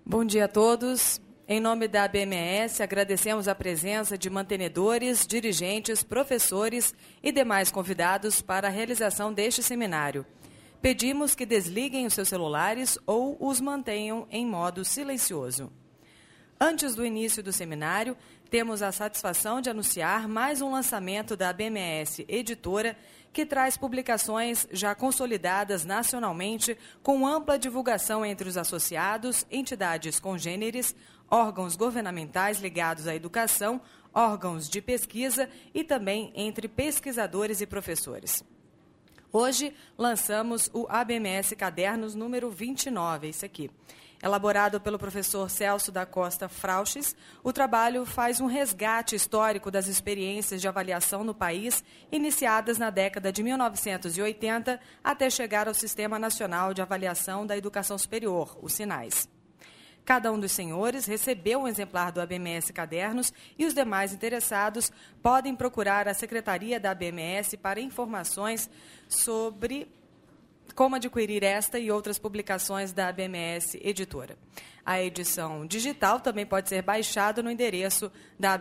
Bom dia a todos. Em nome da ABMS, agradecemos a presença de mantenedores, dirigentes, professores e demais convidados para a realização deste seminário. Pedimos que desliguem os seus celulares ou os mantenham em modo silencioso. Antes do início do seminário, temos a satisfação de anunciar mais um lançamento da ABMS Editora, que traz publicações já consolidadas nacionalmente, com ampla divulgação entre os associados, entidades congêneres, órgãos governamentais ligados à educação, órgãos de pesquisa e também entre pesquisadores e professores. Hoje, lançamos o ABMS Cadernos número 29, esse aqui. Elaborado pelo professor Celso da Costa Frauches, o trabalho faz um resgate histórico das experiências de avaliação no país, iniciadas na década de 1980, até chegar ao Sistema Nacional de Avaliação da Educação Superior, o SINAES. Cada um dos senhores recebeu um exemplar do ABMS Cadernos e os demais interessados podem procurar a Secretaria da ABMS para informações sobre como adquirir esta e outras publicações da ABMS Editora. A edição digital também pode ser baixada no endereço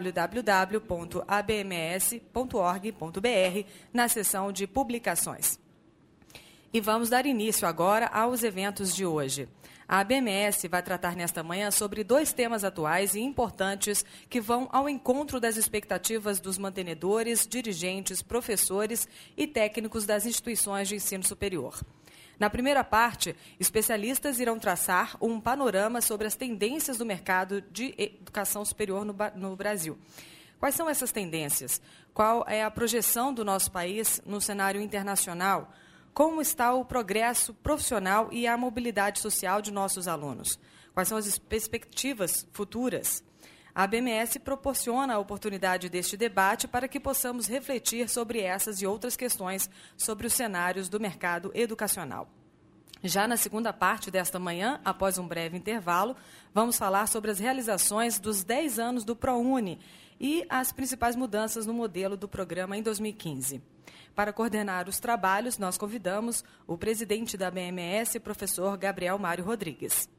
www.abms.org.br, na seção de publicações. E vamos dar início agora aos eventos de hoje. A ABMS vai tratar nesta manhã sobre 2 temas atuais e importantes que vão ao encontro das expectativas dos mantenedores, dirigentes, professores e técnicos das instituições de ensino superior. Na primeira parte, especialistas irão traçar um panorama sobre as tendências do mercado de educação superior no Brasil. Quais são essas tendências? Qual é a projeção do nosso país no cenário internacional? Como está o progresso profissional e a mobilidade social de nossos alunos? Quais são as perspectivas futuras? A ABMS proporciona a oportunidade deste debate para que possamos refletir sobre essas e outras questões sobre os cenários do mercado educacional. Já na segunda parte desta manhã, após um breve intervalo, vamos falar sobre as realizações dos 10 anos do ProUni e as principais mudanças no modelo do programa em 2015. Para coordenar os trabalhos, nós convidamos o presidente da ABMS, professor Gabriel Mário Rodrigues.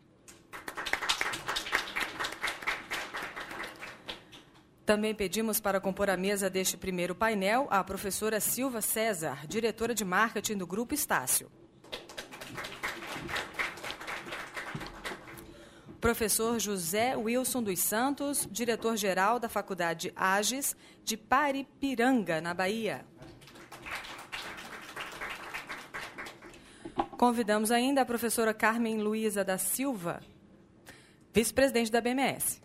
Também pedimos para compor a mesa deste primeiro painel a professora Silva César, diretora de marketing do Grupo Estácio. Professor José Wilson dos Santos, diretor-geral da Faculdade AGES de Paripiranga, na Bahia. Convidamos ainda a professora Carmen Luísa da Silva, vice-presidente da ABMS.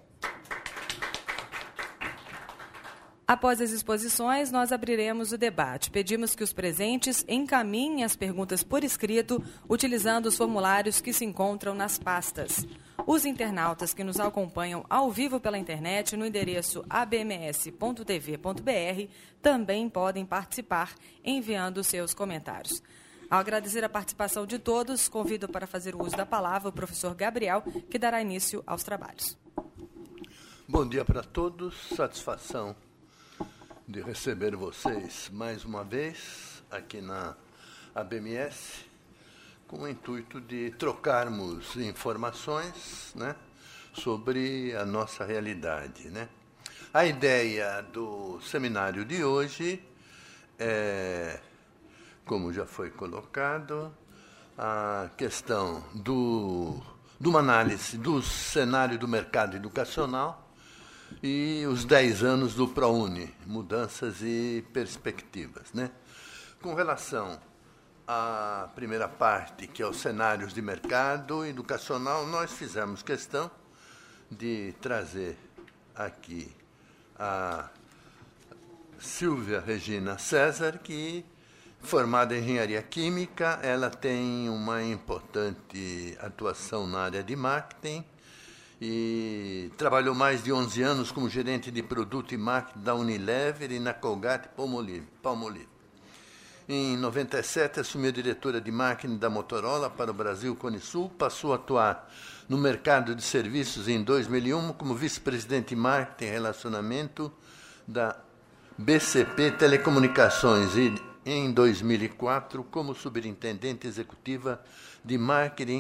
Após as exposições, nós abriremos o debate. Pedimos que os presentes encaminhem as perguntas por escrito, utilizando os formulários que se encontram nas pastas. Os internautas que nos acompanham ao vivo pela internet, no endereço abms.tv.br, também podem participar enviando seus comentários. Ao agradecer a participação de todos, convido para fazer o uso da palavra o professor Gabriel, que dará início aos trabalhos. Bom dia para todos, satisfação de receber vocês mais uma vez aqui na ABMS, com o intuito de trocarmos informações, né, sobre a nossa realidade, né? A ideia do seminário de hoje é, como já foi colocado, a questão de uma análise do cenário do mercado educacional e os 10 anos do ProUni, mudanças e perspectivas, né? Com relação à primeira parte, que é os cenários de mercado educacional, nós fizemos questão de trazer aqui a Silvia Regina César, que, formada em engenharia química, ela tem uma importante atuação na área de marketing e trabalhou mais de 11 anos como gerente de produto e marketing da Unilever e na Colgate-Palmolive. Em 97, assumiu a diretora de marketing da Motorola para o Brasil Cone-Sul, passou a atuar no mercado de serviços em 2001 como vice-presidente de marketing e relacionamento da BCP Telecomunicações e, em 2004, como superintendente executiva de marketing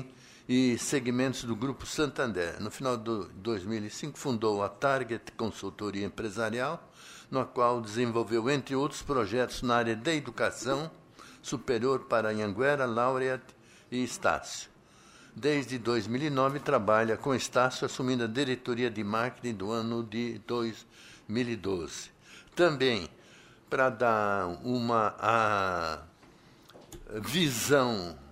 e segmentos do Grupo Santander. No final de 2005, fundou a Target Consultoria Empresarial, na qual desenvolveu, entre outros projetos, na área da educação superior para Anhanguera, Laureate e Estácio. Desde 2009, trabalha com Estácio, assumindo a diretoria de marketing do ano de 2012. Também, para dar uma visão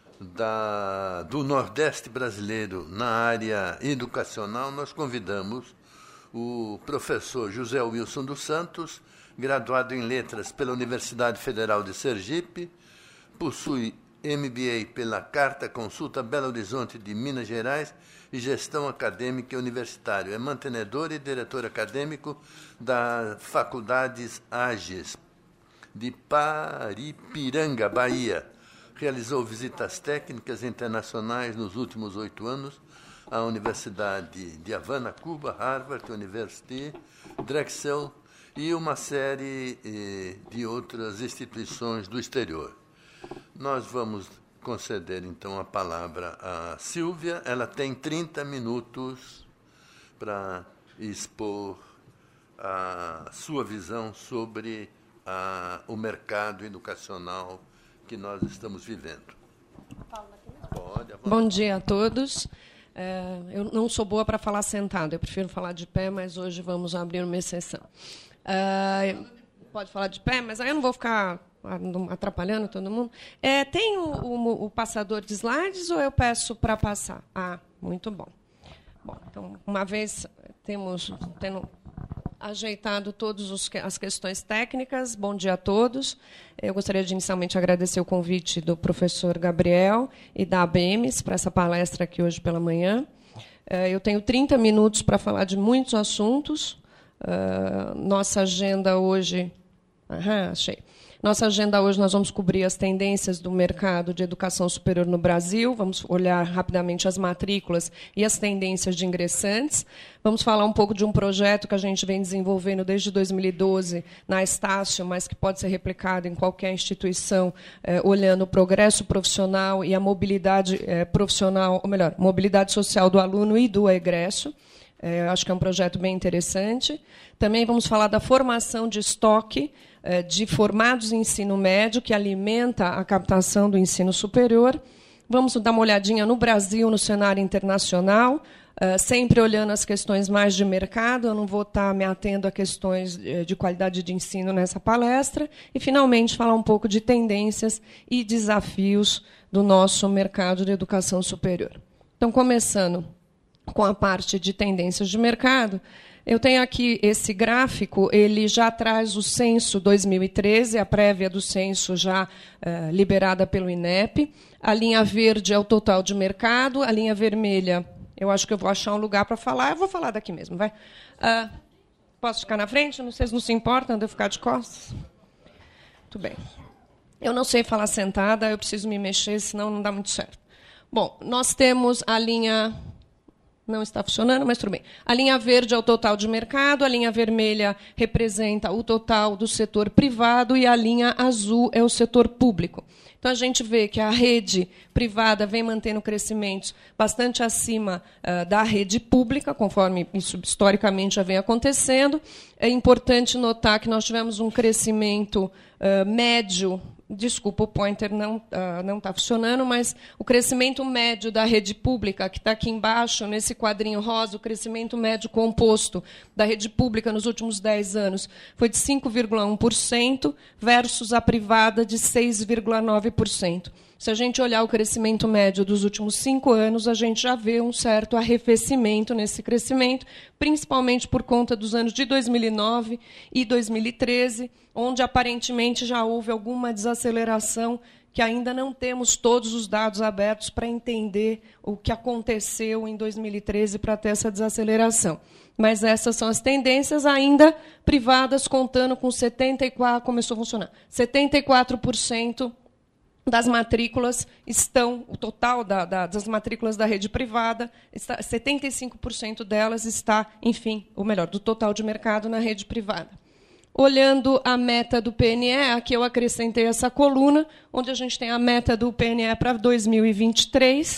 do Nordeste brasileiro na área educacional, nós convidamos o professor José Wilson dos Santos, graduado em Letras pela Universidade Federal de Sergipe, possui MBA pela Carta Consulta Belo Horizonte de Minas Gerais e Gestão Acadêmica e Universitária. É mantenedor e diretor acadêmico das Faculdades AGES de Paripiranga, Bahia. Realizou visitas técnicas internacionais nos últimos 8 anos à Universidade de Havana, Cuba, Harvard University, Drexel e uma série de outras instituições do exterior. Nós vamos conceder, então, a palavra à Silvia. Ela tem 30 minutos para expor a sua visão sobre o mercado educacional que nós estamos vivendo. Pode. Bom dia a todos. Eu não sou boa para falar sentado, eu prefiro falar de pé, mas hoje vamos abrir uma exceção. Pode falar de pé, mas aí eu não vou ficar atrapalhando todo mundo. Tem o passador de slides ou eu peço para passar? Muito bom. Bom, então, uma vez tendo ajeitado todas as questões técnicas, bom dia a todos. Eu gostaria de inicialmente agradecer o convite do professor Gabriel e da ABMES para essa palestra aqui hoje pela manhã. Eu tenho 30 minutos para falar de muitos assuntos. Nossa agenda hoje... achei. Nossa agenda hoje, nós vamos cobrir as tendências do mercado de educação superior no Brasil, vamos olhar rapidamente as matrículas e as tendências de ingressantes, vamos falar um pouco de um projeto que a gente vem desenvolvendo desde 2012 na Estácio, mas que pode ser replicado em qualquer instituição, olhando o progresso profissional e a mobilidade profissional, ou melhor, mobilidade social do aluno e do egresso. Acho que é um projeto bem interessante. Também vamos falar da formação de estoque de formados em ensino médio, que alimenta a captação do ensino superior. Vamos dar uma olhadinha no Brasil, no cenário internacional, sempre olhando as questões mais de mercado. Eu não vou estar me atendo a questões de qualidade de ensino nessa palestra. E, finalmente, falar um pouco de tendências e desafios do nosso mercado de educação superior. Então, começando com a parte de tendências de mercado, eu tenho aqui esse gráfico, ele já traz o censo 2013, a prévia do censo já liberada pelo INEP. A linha verde é o total de mercado, a linha vermelha, eu acho que eu vou achar um lugar para falar, eu vou falar daqui mesmo, vai. Posso ficar na frente? Vocês não se importam de eu ficar de costas? Muito bem. Eu não sei falar sentada, eu preciso me mexer, senão não dá muito certo. Bom, nós temos a linha... Não está funcionando, mas tudo bem. A linha verde é o total de mercado, a linha vermelha representa o total do setor privado e a linha azul é o setor público. Então, a gente vê que a rede privada vem mantendo crescimentos bastante acima da rede pública, conforme isso historicamente já vem acontecendo. É importante notar que nós tivemos um crescimento médio. Desculpa, o pointer não está funcionando, mas o crescimento médio da rede pública, que está aqui embaixo, nesse quadrinho rosa, o crescimento médio composto da rede pública nos últimos 10 anos foi de 5,1% versus a privada de 6,9%. Se a gente olhar o crescimento médio dos últimos 5 anos, a gente já vê um certo arrefecimento nesse crescimento, principalmente por conta dos anos de 2009 e 2013, onde aparentemente já houve alguma desaceleração, que ainda não temos todos os dados abertos para entender o que aconteceu em 2013 para ter essa desaceleração. Mas essas são as tendências ainda privadas, contando com 74%, começou a funcionar, 74% das matrículas estão, o total das matrículas da rede privada, 75% delas está, enfim, ou melhor, do total de mercado na rede privada. Olhando a meta do PNE, aqui eu acrescentei essa coluna, onde a gente tem a meta do PNE para 2023,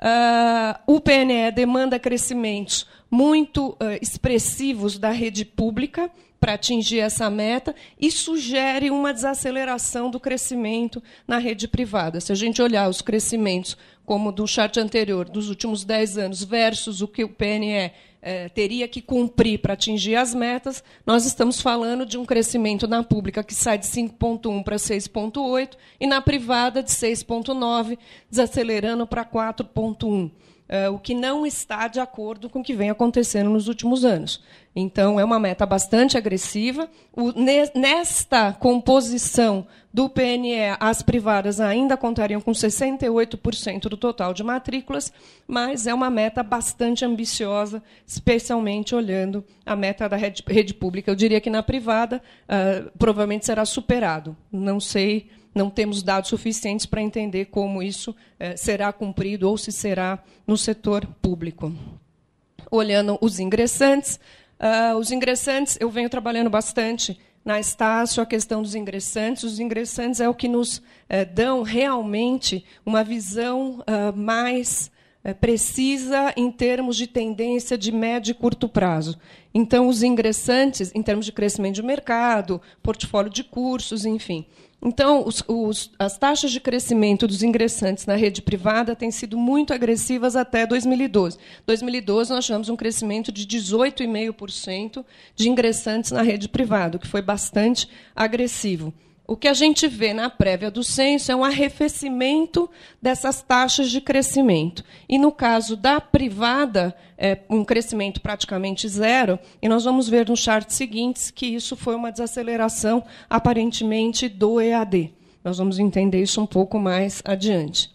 O PNE demanda crescimentos muito expressivos da rede pública para atingir essa meta e sugere uma desaceleração do crescimento na rede privada. Se a gente olhar os crescimentos, como do chart anterior, dos últimos 10 anos, versus o que o PNE teria que cumprir para atingir as metas, nós estamos falando de um crescimento na pública que sai de 5,1 para 6,8 e na privada de 6,9, desacelerando para 4,1. O que não está de acordo com o que vem acontecendo nos últimos anos. Então, é uma meta bastante agressiva. Nesta composição do PNE, as privadas ainda contariam com 68% do total de matrículas, mas é uma meta bastante ambiciosa, especialmente olhando a meta da rede pública. Eu diria que na privada provavelmente será superado. Não sei, não temos dados suficientes para entender como isso será cumprido ou se será no setor público. Olhando os ingressantes, eu venho trabalhando bastante na Estácio a questão dos ingressantes. Os ingressantes é o que nos dão realmente uma visão mais precisa em termos de tendência de médio e curto prazo. Então, os ingressantes, em termos de crescimento de mercado, portfólio de cursos, enfim. Então, as taxas de crescimento dos ingressantes na rede privada têm sido muito agressivas até 2012. Em 2012, nós tivemos um crescimento de 18,5% de ingressantes na rede privada, o que foi bastante agressivo. O que a gente vê na prévia do censo é um arrefecimento dessas taxas de crescimento. E, no caso da privada, um crescimento praticamente zero, e nós vamos ver nos charts seguintes que isso foi uma desaceleração, aparentemente, do EAD. Nós vamos entender isso um pouco mais adiante.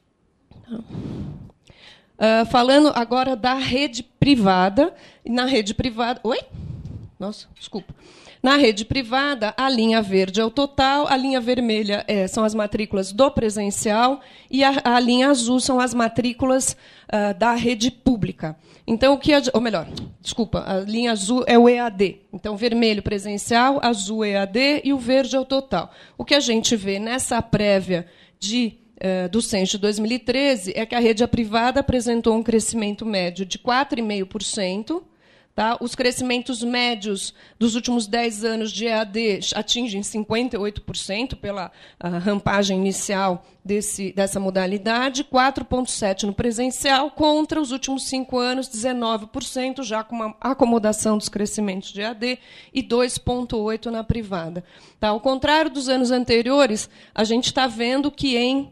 Falando agora da rede privada. Na rede privada... Oi? Nossa, desculpa. Na rede privada, a linha verde é o total, a linha vermelha são as matrículas do presencial e a linha azul são as matrículas da rede pública. Então, a linha azul é o EAD. Então, vermelho presencial, azul EAD e o verde é o total. O que a gente vê nessa prévia do censo de 2013 é que a rede privada apresentou um crescimento médio de 4,5%. Tá? Os crescimentos médios dos últimos 10 anos de EAD atingem 58% pela rampagem inicial dessa modalidade, 4,7% no presencial, contra os últimos 5 anos, 19%, já com uma acomodação dos crescimentos de EAD, e 2,8% na privada. Tá? Ao contrário dos anos anteriores, a gente está vendo que em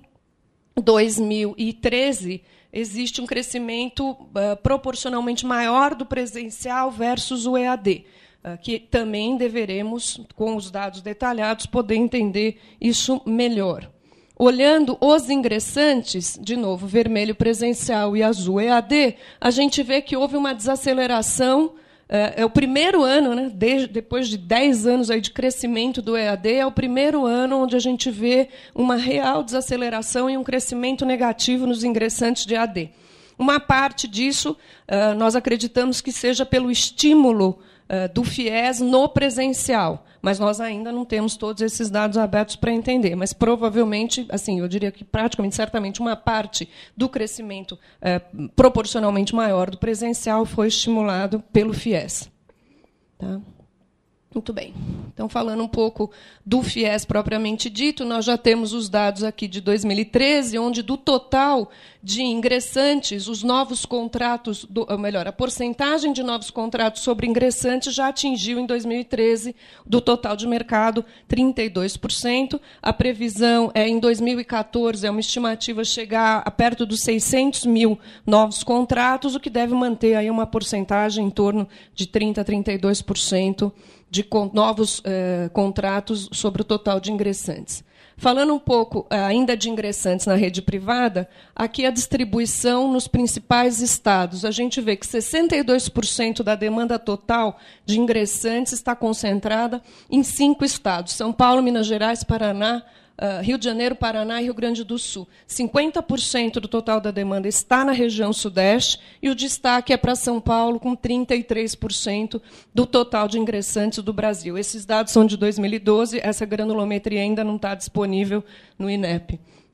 2013 existe um crescimento proporcionalmente maior do presencial versus o EAD, que também deveremos, com os dados detalhados, poder entender isso melhor. Olhando os ingressantes, de novo, vermelho presencial e azul EAD, a gente vê que houve uma desaceleração. É o primeiro ano, né, depois de 10 anos aí de crescimento do EAD, é o primeiro ano onde a gente vê uma real desaceleração e um crescimento negativo nos ingressantes de EAD. Uma parte disso, nós acreditamos que seja pelo estímulo do FIES no presencial, mas nós ainda não temos todos esses dados abertos para entender. Mas, provavelmente, assim, eu diria que praticamente, certamente, uma parte do crescimento proporcionalmente maior do presencial foi estimulado pelo FIES. Tá? Muito bem. Então, falando um pouco do FIES propriamente dito, nós já temos os dados aqui de 2013, onde, do total de ingressantes, os novos contratos, a porcentagem de novos contratos sobre ingressantes já atingiu, em 2013, do total de mercado, 32%. A previsão em 2014, é uma estimativa chegar a perto dos 600 mil novos contratos, o que deve manter aí uma porcentagem em torno de 30% a 32% de novos contratos sobre o total de ingressantes. Falando um pouco ainda de ingressantes na rede privada, aqui a distribuição nos principais estados. A gente vê que 62% da demanda total de ingressantes está concentrada em 5 estados: São Paulo, Minas Gerais, Paraná, Rio de Janeiro, Paraná e Rio Grande do Sul. 50% do total da demanda está na região sudeste e o destaque é para São Paulo, com 33% do total de ingressantes do Brasil. Esses dados são de 2012, essa granulometria ainda não está disponível no INEP.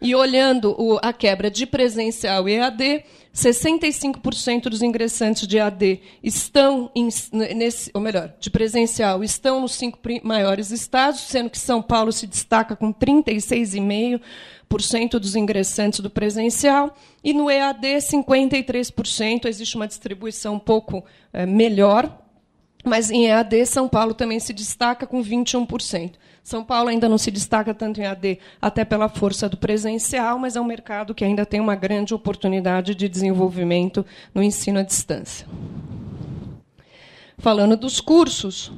E olhando a quebra de presencial e EAD, 65% dos ingressantes de EAD estão de presencial estão nos 5 maiores estados, sendo que São Paulo se destaca com 36,5% dos ingressantes do presencial, e no EAD 53%, existe uma distribuição um pouco melhor, mas em EAD São Paulo também se destaca com 21%. São Paulo ainda não se destaca tanto em EAD, até pela força do presencial, mas é um mercado que ainda tem uma grande oportunidade de desenvolvimento no ensino à distância. Falando dos cursos,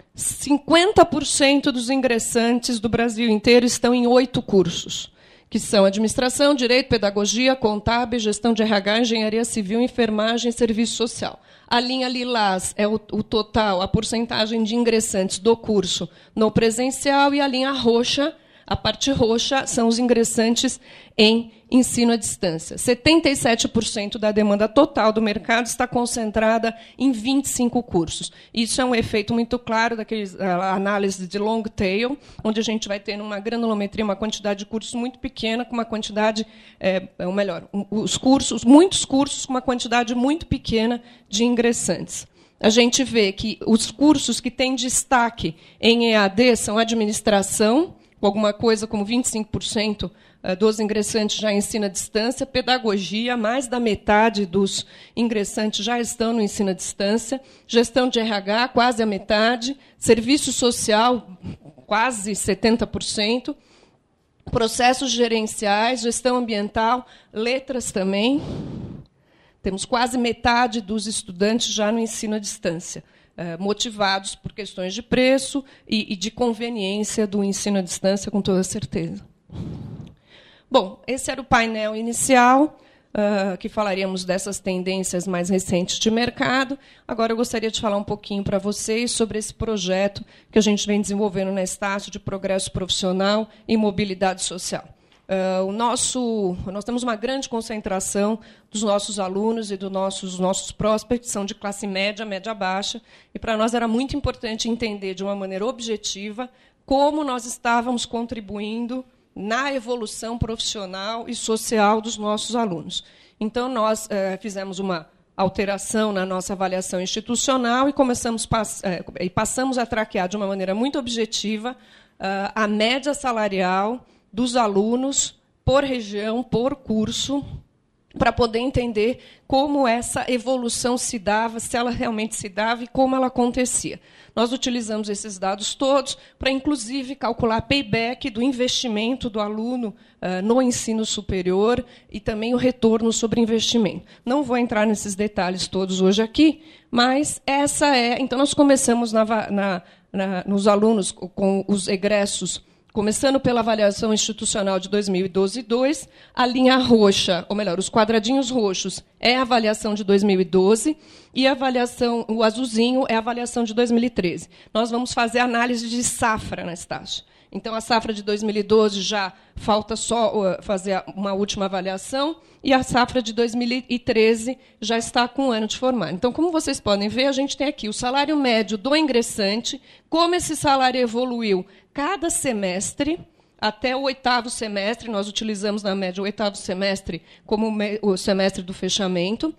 50% dos ingressantes do Brasil inteiro estão em 8 cursos, que são Administração, Direito, Pedagogia, Contábil, Gestão de RH, Engenharia Civil, Enfermagem e Serviço Social. A linha lilás é o total, a porcentagem de ingressantes do curso no presencial, e a linha roxa, a parte roxa, são os ingressantes em ensino à distância. 77% da demanda total do mercado está concentrada em 25 cursos. Isso é um efeito muito claro daqueles análise de long tail, onde a gente vai ter uma granulometria, uma quantidade de cursos muito pequena, com uma quantidade, muitos cursos com uma quantidade muito pequena de ingressantes. A gente vê que os cursos que têm destaque em EAD são administração, com alguma coisa como 25% dos ingressantes já ensino à distância, pedagogia, mais da metade dos ingressantes já estão no ensino à distância, gestão de RH, quase a metade, serviço social, quase 70%, processos gerenciais, gestão ambiental, letras também. Temos quase metade dos estudantes já no ensino à distância, motivados por questões de preço e de conveniência do ensino à distância, com toda certeza. Bom, esse era o painel inicial, que falaríamos dessas tendências mais recentes de mercado. Agora eu gostaria de falar um pouquinho para vocês sobre esse projeto que a gente vem desenvolvendo na Estácio de progresso profissional e mobilidade social. Nós temos uma grande concentração dos nossos alunos e dos nossos prospects, são de classe média, média baixa, e para nós era muito importante entender de uma maneira objetiva como nós estávamos contribuindo na evolução profissional e social dos nossos alunos. Então, nós fizemos uma alteração na nossa avaliação institucional e passamos a traquear de uma maneira muito objetiva a média salarial dos alunos por região, por curso, para poder entender como essa evolução se dava, se ela realmente se dava e como ela acontecia. Nós utilizamos esses dados todos para, inclusive, calcular payback do investimento do aluno no ensino superior e também o retorno sobre investimento. Não vou entrar nesses detalhes todos hoje aqui, mas essa é... Então, nós começamos nos alunos com os egressos, começando pela avaliação institucional de 2012-2, a linha roxa, ou melhor, os quadradinhos roxos, é a avaliação de 2012, e a avaliação, o azulzinho, é a avaliação de 2013. Nós vamos fazer análise de safra na Estácio. Então, a safra de 2012 já falta só fazer uma última avaliação, e a safra de 2013 já está com um ano de formado. Então, como vocês podem ver, a gente tem aqui o salário médio do ingressante, como esse salário evoluiu cada semestre, até o 8º semestre, nós utilizamos, na média, o 8º semestre como o semestre do fechamento,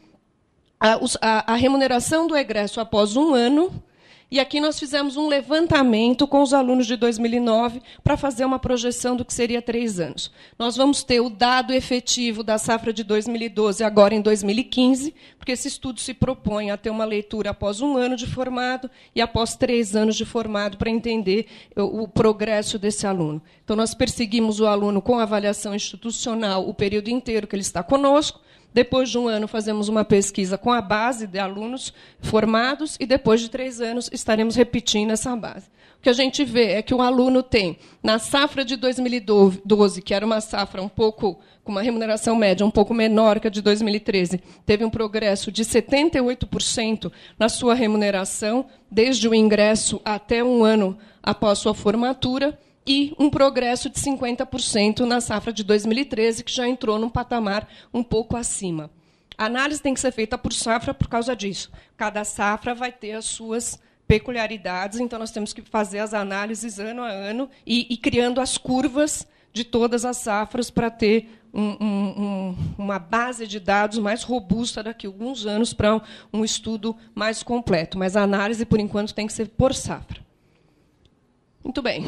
a remuneração do egresso após um ano. E aqui nós fizemos um levantamento com os alunos de 2009 para fazer uma projeção do que seria 3 anos. Nós vamos ter o dado efetivo da safra de 2012 agora em 2015, porque esse estudo se propõe a ter uma leitura após um ano de formado e após 3 anos de formado para entender o progresso desse aluno. Então, nós perseguimos o aluno com avaliação institucional o período inteiro que ele está conosco. Depois de um ano, fazemos uma pesquisa com a base de alunos formados e, depois de 3 anos, estaremos repetindo essa base. O que a gente vê é que o aluno tem, na safra de 2012, que era uma safra com uma remuneração média um pouco menor que a de 2013, teve um progresso de 78% na sua remuneração, desde o ingresso até um ano após sua formatura, e um progresso de 50% na safra de 2013, que já entrou num patamar um pouco acima. A análise tem que ser feita por safra por causa disso. Cada safra vai ter as suas peculiaridades, então nós temos que fazer as análises ano a ano e criando as curvas de todas as safras para ter uma base de dados mais robusta daqui a alguns anos para um estudo mais completo. Mas a análise, por enquanto, tem que ser por safra. Muito bem.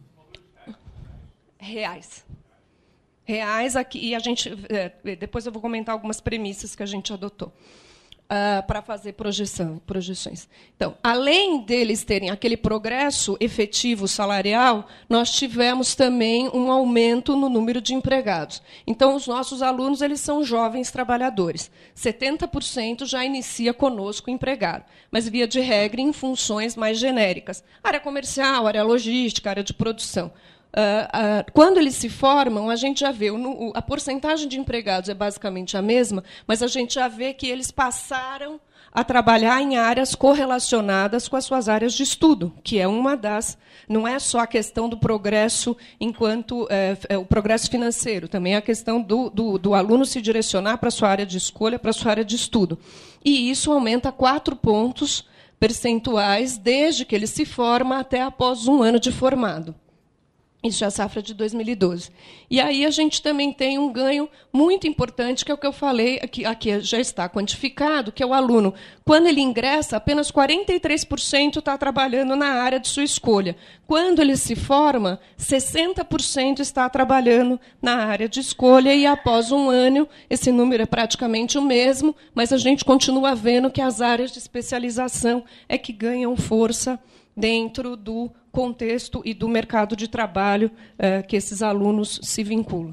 Reais. Reais aqui, e a gente depois eu vou comentar algumas premissas que a gente adotou para fazer projeções. Então, além deles terem aquele progresso efetivo salarial, nós tivemos também um aumento no número de empregados. Então, os nossos alunos eles são jovens trabalhadores. 70% já inicia conosco empregado, mas, via de regra, em funções mais genéricas. Área comercial, área logística, área de produção. Quando eles se formam, a gente já vê, a porcentagem de empregados é basicamente a mesma, mas a gente já vê que eles passaram a trabalhar em áreas correlacionadas com as suas áreas de estudo, que é uma das... Não é só a questão do progresso enquanto o progresso financeiro, também é a questão do aluno se direcionar para a sua área de escolha, para a sua área de estudo. E isso aumenta 4 pontos percentuais desde que ele se forma até após 1 ano de formado. Isso é a safra de 2012. E aí a gente também tem um ganho muito importante, que é o que eu falei, aqui já está quantificado, que é o aluno, quando ele ingressa, apenas 43% está trabalhando na área de sua escolha. Quando ele se forma, 60% está trabalhando na área de escolha, e após 1 ano, esse número é praticamente o mesmo, mas a gente continua vendo que as áreas de especialização é que ganham força dentro do contexto e do mercado de trabalho que esses alunos se vinculam.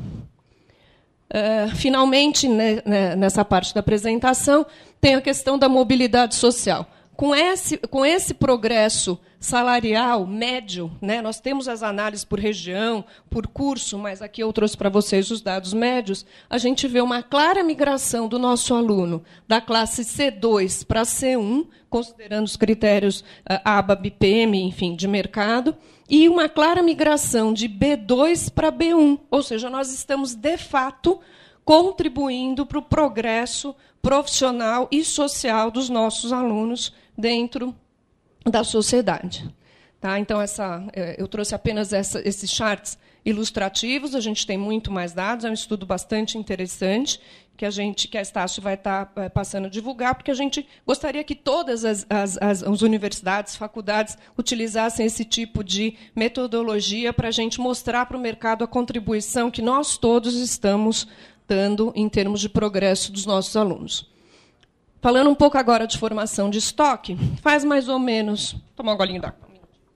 Finalmente, nessa parte da apresentação, tem a questão da mobilidade social. Com esse progresso salarial médio, nós temos as análises por região, por curso, mas aqui eu trouxe para vocês os dados médios, a gente vê uma clara migração do nosso aluno da classe C2 para C1, considerando os critérios ABA, BPM, enfim, de mercado, e uma clara migração de B2 para B1, ou seja, nós estamos, de fato, contribuindo para o progresso profissional e social dos nossos alunos dentro da sociedade. Tá? Então, eu trouxe apenas esses charts ilustrativos, a gente tem muito mais dados, é um estudo bastante interessante, que a Estácio vai estar passando a divulgar, porque a gente gostaria que todas as universidades, faculdades, utilizassem esse tipo de metodologia para a gente mostrar para o mercado a contribuição que nós todos estamos dando em termos de progresso dos nossos alunos. Falando um pouco agora de formação de estoque, faz mais ou menos... Tomar um golinho d'água.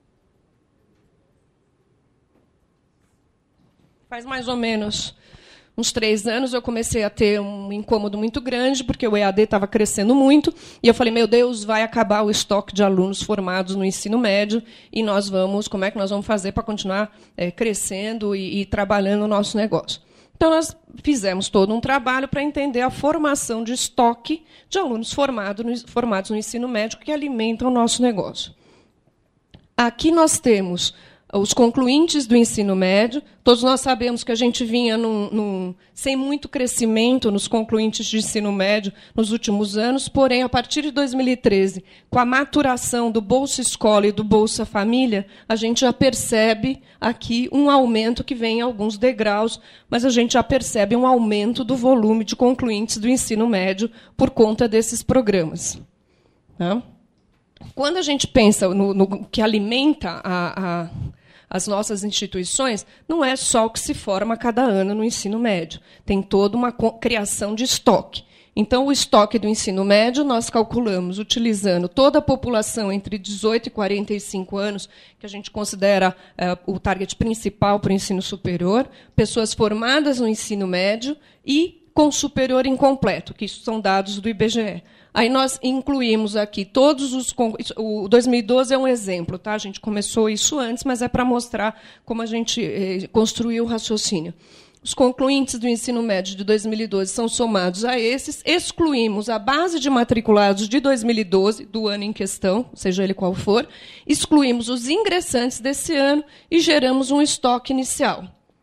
Faz mais ou menos uns 3 anos, eu comecei a ter um incômodo muito grande, porque o EAD estava crescendo muito, e eu falei, meu Deus, vai acabar o estoque de alunos formados no ensino médio, e como é que nós vamos fazer para continuar crescendo e trabalhando o nosso negócio? Então, nós fizemos todo um trabalho para entender a formação de estoque de alunos formados no ensino médio que alimentam o nosso negócio. Aqui nós temos os concluintes do ensino médio. Todos nós sabemos que a gente vinha sem muito crescimento nos concluintes de ensino médio nos últimos anos, porém, a partir de 2013, com a maturação do Bolsa Escola e do Bolsa Família, a gente já percebe aqui um aumento que vem em alguns degraus, mas a gente já percebe um aumento do volume de concluintes do ensino médio por conta desses programas. Tá? Quando a gente pensa no que alimenta as nossas instituições, não é só o que se forma a cada ano no ensino médio. Tem toda uma criação de estoque. Então, o estoque do ensino médio, nós calculamos utilizando toda a população entre 18 e 45 anos, que a gente considera o target principal para o ensino superior, pessoas formadas no ensino médio e com superior incompleto, que isso são dados do IBGE. Aí nós incluímos aqui todos os... O 2012 é um exemplo, tá? A gente começou isso antes, mas é para mostrar como a gente construiu o raciocínio. Os concluintes do ensino médio de 2012 são somados a esses, excluímos a base de matriculados de 2012, do ano em questão, seja ele qual for, excluímos os ingressantes desse ano e geramos um estoque inicial.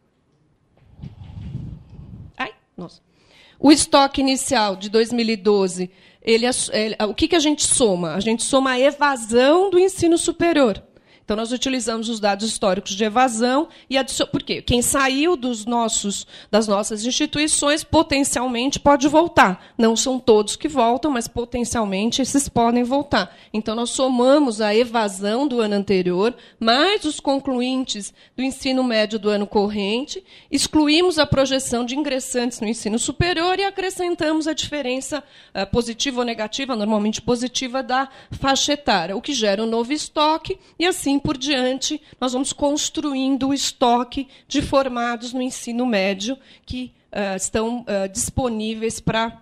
Nossa. O estoque inicial de 2012... o que a gente soma? A gente soma a evasão do ensino superior. Então, nós utilizamos os dados históricos de evasão e por quê? Quem saiu das nossas instituições potencialmente pode voltar. Não são todos que voltam, mas potencialmente esses podem voltar. Então, nós somamos a evasão do ano anterior, mais os concluintes do ensino médio do ano corrente, excluímos a projeção de ingressantes no ensino superior e acrescentamos a diferença positiva ou negativa, normalmente positiva, da faixa etária, o que gera um novo estoque, e assim por diante, nós vamos construindo o estoque de formados no ensino médio que estão disponíveis para,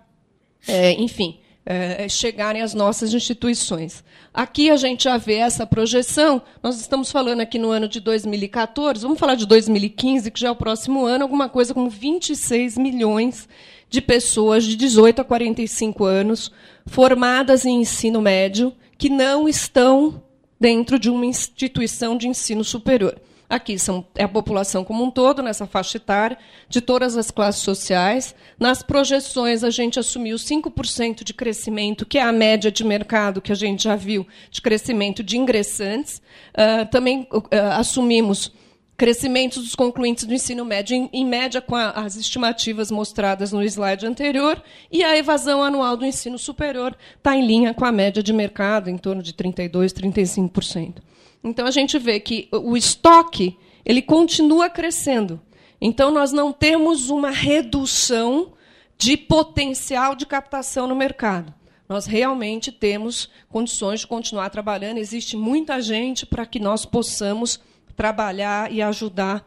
chegarem às nossas instituições. Aqui a gente já vê essa projeção. Nós estamos falando aqui no ano de 2014, vamos falar de 2015, que já é o próximo ano, alguma coisa como 26 milhões de pessoas de 18 a 45 anos formadas em ensino médio que não estão dentro de uma instituição de ensino superior. Aqui é a população como um todo, nessa faixa etária, de todas as classes sociais. Nas projeções, a gente assumiu 5% de crescimento, que é a média de mercado que a gente já viu, de crescimento de ingressantes. Também assumimos crescimentos dos concluintes do ensino médio, em média, com as estimativas mostradas no slide anterior, e a evasão anual do ensino superior está em linha com a média de mercado, em torno de 32%, 35%. Então, a gente vê que o estoque ele continua crescendo. Então, nós não temos uma redução de potencial de captação no mercado. Nós realmente temos condições de continuar trabalhando. Existe muita gente para que nós possamos trabalhar e ajudar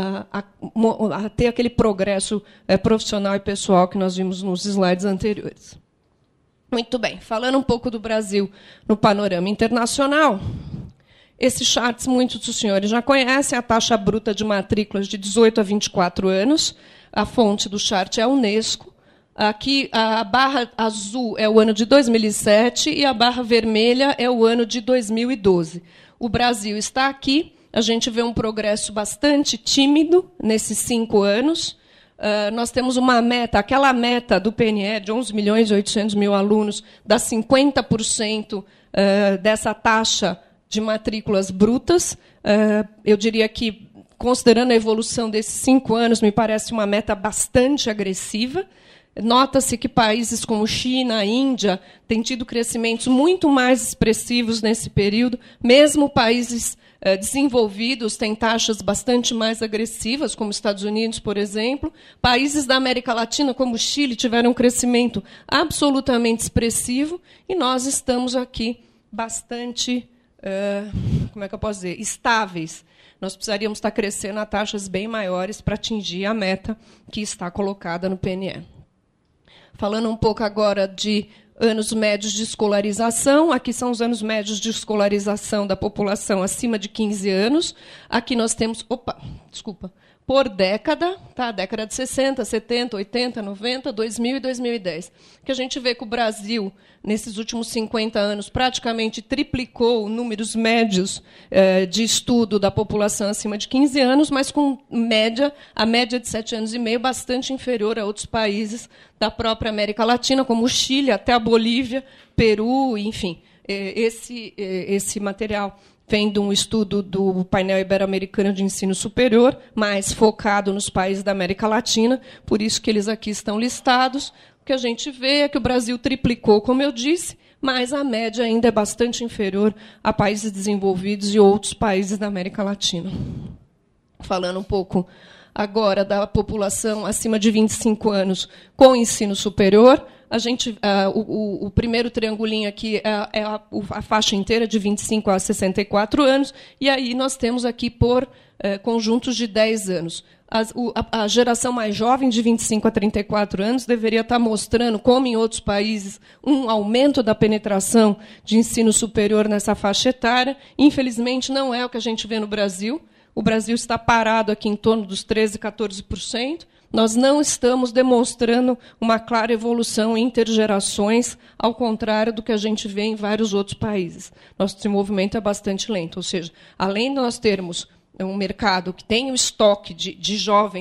a ter aquele progresso profissional e pessoal que nós vimos nos slides anteriores. Muito bem. Falando um pouco do Brasil no panorama internacional, esses charts muitos dos senhores já conhecem, a taxa bruta de matrículas de 18 a 24 anos. A fonte do chart é a Unesco. Aqui, a barra azul é o ano de 2007 e a barra vermelha é o ano de 2012. O Brasil está aqui. A gente vê um progresso bastante tímido nesses 5 anos. Nós temos uma meta, aquela meta do PNE de 11 milhões e 800 mil alunos, dá 50% dessa taxa de matrículas brutas. Eu diria que, considerando a evolução desses 5 anos, me parece uma meta bastante agressiva. Nota-se que países como China, Índia, têm tido crescimentos muito mais expressivos nesse período, mesmo países desenvolvidos têm taxas bastante mais agressivas, como Estados Unidos, por exemplo. Países da América Latina, como o Chile, tiveram um crescimento absolutamente expressivo, e nós estamos aqui bastante, estáveis. Nós precisaríamos estar crescendo a taxas bem maiores para atingir a meta que está colocada no PNE. Falando um pouco agora de anos médios de escolarização. Aqui são os anos médios de escolarização da população acima de 15 anos. Aqui nós temos, por década, tá? Década de 60, 70, 80, 90, 2000 e 2010. Que a gente vê que o Brasil, nesses últimos 50 anos, praticamente triplicou números médios de estudo da população acima de 15 anos, mas com a média de 7 anos e meio bastante inferior a outros países da própria América Latina, como o Chile, até a Bolívia, Peru, enfim. Esse material vem de um estudo do painel ibero-americano de ensino superior, mais focado nos países da América Latina, por isso que eles aqui estão listados. O que a gente vê é que o Brasil triplicou, como eu disse, mas a média ainda é bastante inferior a países desenvolvidos e outros países da América Latina. Falando um pouco agora da população acima de 25 anos com ensino superior, o primeiro triangulinho aqui é a faixa inteira de 25 a 64 anos, e aí nós temos aqui por conjuntos de 10 anos. A geração mais jovem, de 25 a 34 anos, deveria estar mostrando, como em outros países, um aumento da penetração de ensino superior nessa faixa etária. Infelizmente, não é o que a gente vê no Brasil. O Brasil está parado aqui em torno dos 13%, 14%. Nós não estamos demonstrando uma clara evolução intergerações, ao contrário do que a gente vê em vários outros países. Nosso desenvolvimento é bastante lento. Ou seja, além de nós termos um mercado que tem o estoque de jovens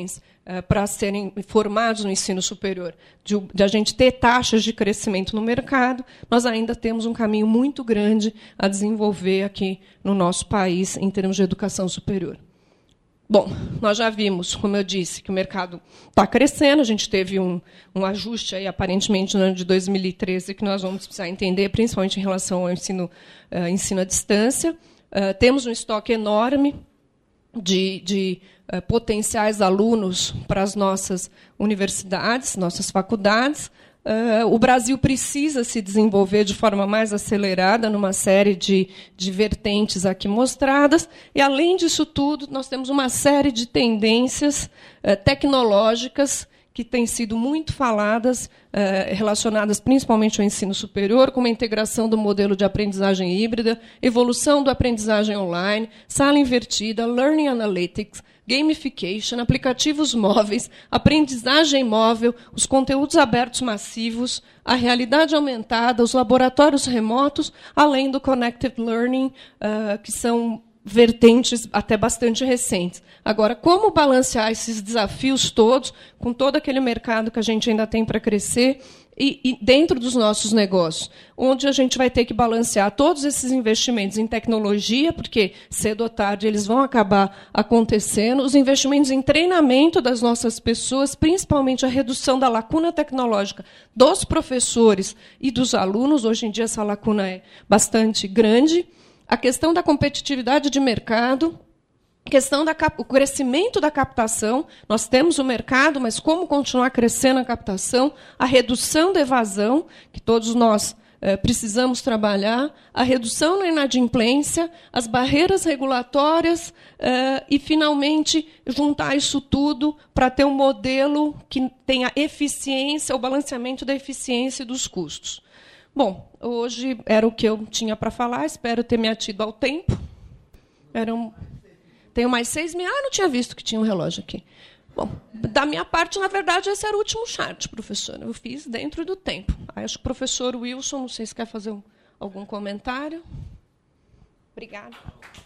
para serem formados no ensino superior, de a gente ter taxas de crescimento no mercado, nós ainda temos um caminho muito grande a desenvolver aqui no nosso país em termos de educação superior. Bom, nós já vimos, como eu disse, que o mercado está crescendo, a gente teve um ajuste, aí, aparentemente, no ano de 2013, que nós vamos precisar entender, principalmente em relação ao ensino à distância. Temos um estoque enorme de potenciais alunos para as nossas universidades, nossas faculdades. O Brasil precisa se desenvolver de forma mais acelerada numa série de vertentes aqui mostradas. E, além disso tudo, nós temos uma série de tendências tecnológicas que têm sido muito faladas, relacionadas principalmente ao ensino superior, como a integração do modelo de aprendizagem híbrida, evolução da aprendizagem online, sala invertida, learning analytics, gamification, aplicativos móveis, aprendizagem móvel, os conteúdos abertos massivos, a realidade aumentada, os laboratórios remotos, além do connected learning, que são vertentes até bastante recentes. Agora, como balancear esses desafios todos, com todo aquele mercado que a gente ainda tem para crescer, e dentro dos nossos negócios, onde a gente vai ter que balancear todos esses investimentos em tecnologia, porque cedo ou tarde eles vão acabar acontecendo, os investimentos em treinamento das nossas pessoas, principalmente a redução da lacuna tecnológica dos professores e dos alunos. Hoje em dia essa lacuna é bastante grande. A questão da competitividade de mercado, a questão do crescimento da captação. Nós temos o mercado, mas como continuar crescendo a captação, a redução da evasão, que todos nós precisamos trabalhar, a redução na inadimplência, as barreiras regulatórias e, finalmente, juntar isso tudo para ter um modelo que tenha eficiência, o balanceamento da eficiência e dos custos. Bom, hoje era o que eu tinha para falar, espero ter me atido ao tempo. Tenho mais 6 minutos. Não tinha visto que tinha um relógio aqui. Bom, da minha parte, na verdade, esse era o último chart, professora. Eu fiz dentro do tempo. Acho que o professor Wilson, não sei se quer fazer algum comentário. Obrigada.